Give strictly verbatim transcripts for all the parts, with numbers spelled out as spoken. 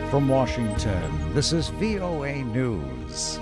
From Washington, this is V O A News.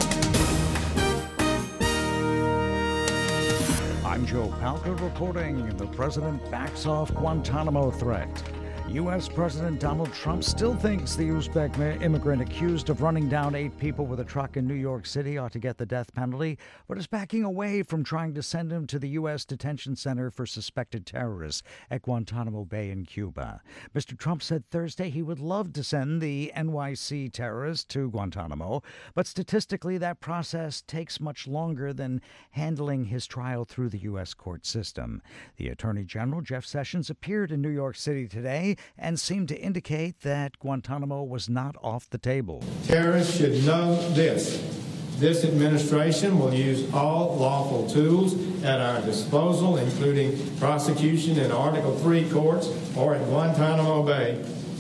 I'm Joe Palca reporting. The president backs off Guantanamo threat. U S. President Donald Trump still thinks the Uzbek immigrant accused of running down eight people with a truck in New York City ought to get the death penalty, but is backing away from trying to send him to the U S detention center for suspected terrorists at Guantanamo Bay in Cuba. Mister Trump said Thursday he would love to send the N Y C terrorists to Guantanamo, but statistically that process takes much longer than handling his trial through the U S court system. The Attorney General, Jeff Sessions, appeared in New York City today and seemed to indicate that Guantanamo was not off the table. Terrorists should know this. This administration will use all lawful tools at our disposal, including prosecution in Article three courts or at Guantanamo Bay.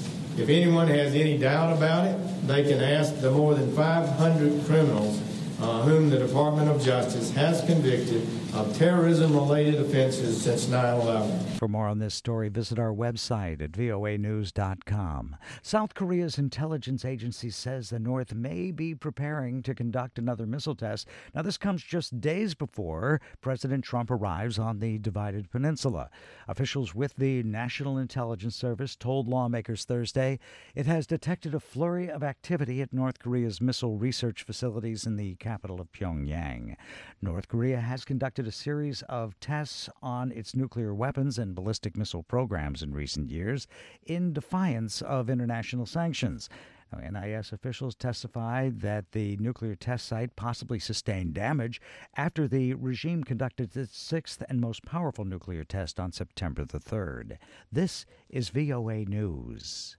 If anyone has any doubt about it, they can ask the more than five hundred criminals uh, whom the Department of Justice has convicted of terrorism-related offenses since nine eleven. For more on this story, visit our website at V O A news dot com. South Korea's intelligence agency says the North may be preparing to conduct another missile test. Now, this comes just days before President Trump arrives on the divided peninsula. Officials with the National Intelligence Service told lawmakers Thursday it has detected a flurry of activity at North Korea's missile research facilities in the capital of Pyongyang. North Korea has conducted a series of tests on its nuclear weapons and ballistic missile programs in recent years in defiance of international sanctions. Now, N I S officials testified that the nuclear test site possibly sustained damage after the regime conducted its sixth and most powerful nuclear test on September the third. This is V O A News.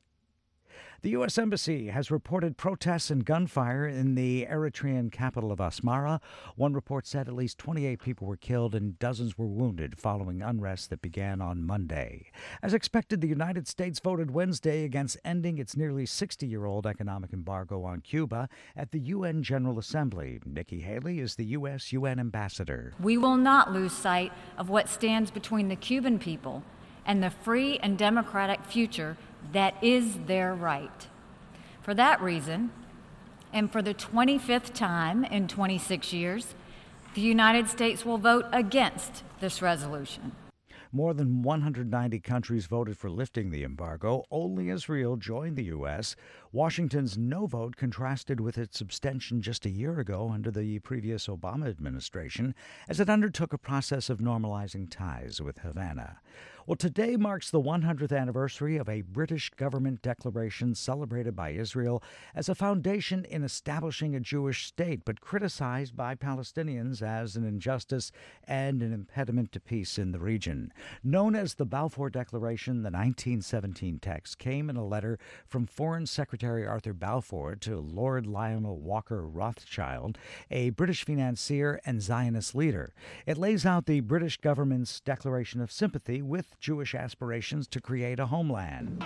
The U S. Embassy has reported protests and gunfire in the Eritrean capital of Asmara. One report said at least twenty-eight people were killed and dozens were wounded following unrest that began on Monday. As expected, the United States voted Wednesday against ending its nearly sixty-year-old economic embargo on Cuba at the U N General Assembly. Nikki Haley is the U S U N ambassador. We will not lose sight of what stands between the Cuban people and the free and democratic future that is their right. For that reason, and for the twenty-fifth time in twenty-six years, the United States will vote against this resolution. More than one hundred ninety countries voted for lifting the embargo. Only Israel joined the U S. Washington's no vote contrasted with its abstention just a year ago under the previous Obama administration as it undertook a process of normalizing ties with Havana. Well, today marks the one hundredth anniversary of a British government declaration celebrated by Israel as a foundation in establishing a Jewish state, but criticized by Palestinians as an injustice and an impediment to peace in the region. Known as the Balfour Declaration, the nineteen seventeen text came in a letter from Foreign Secretary Arthur Balfour to Lord Lionel Walker Rothschild, a British financier and Zionist leader. It lays out the British government's declaration of sympathy with Jewish aspirations to create a homeland.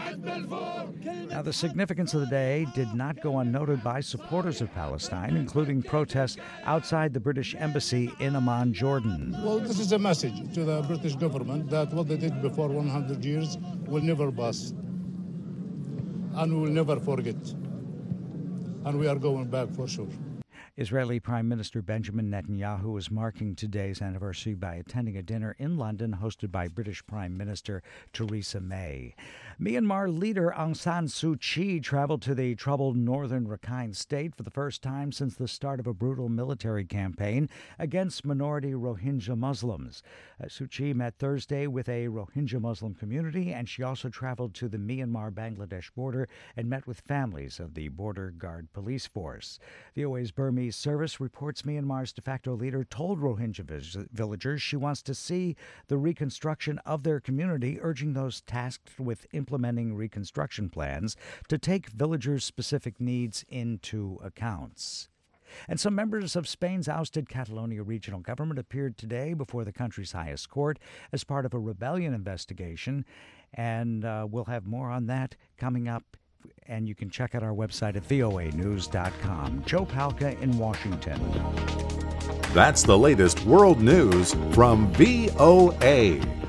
Now, the significance of the day did not go unnoted by supporters of Palestine, including protests outside the British embassy in Amman, Jordan. Well, this is a message to the British government that what they did before one hundred years will never pass, and we will never forget, and we are going back for sure. Israeli Prime Minister Benjamin Netanyahu is marking today's anniversary by attending a dinner in London hosted by British Prime Minister Theresa May. Myanmar leader Aung San Suu Kyi traveled to the troubled northern Rakhine state for the first time since the start of a brutal military campaign against minority Rohingya Muslims. Uh, Suu Kyi met Thursday with a Rohingya Muslim community, and she also traveled to the Myanmar-Bangladesh border and met with families of the Border Guard Police Force. V O A's Burmese service reports Myanmar's de facto leader told Rohingya villagers she wants to see the reconstruction of their community, urging those tasked with implementing reconstruction plans to take villagers' specific needs into account. And some members of Spain's ousted Catalonia regional government appeared today before the country's highest court as part of a rebellion investigation, and uh, we'll have more on that coming up. And you can check out our website at V O A news dot com. Joe Palca in Washington. That's the latest world news from V O A.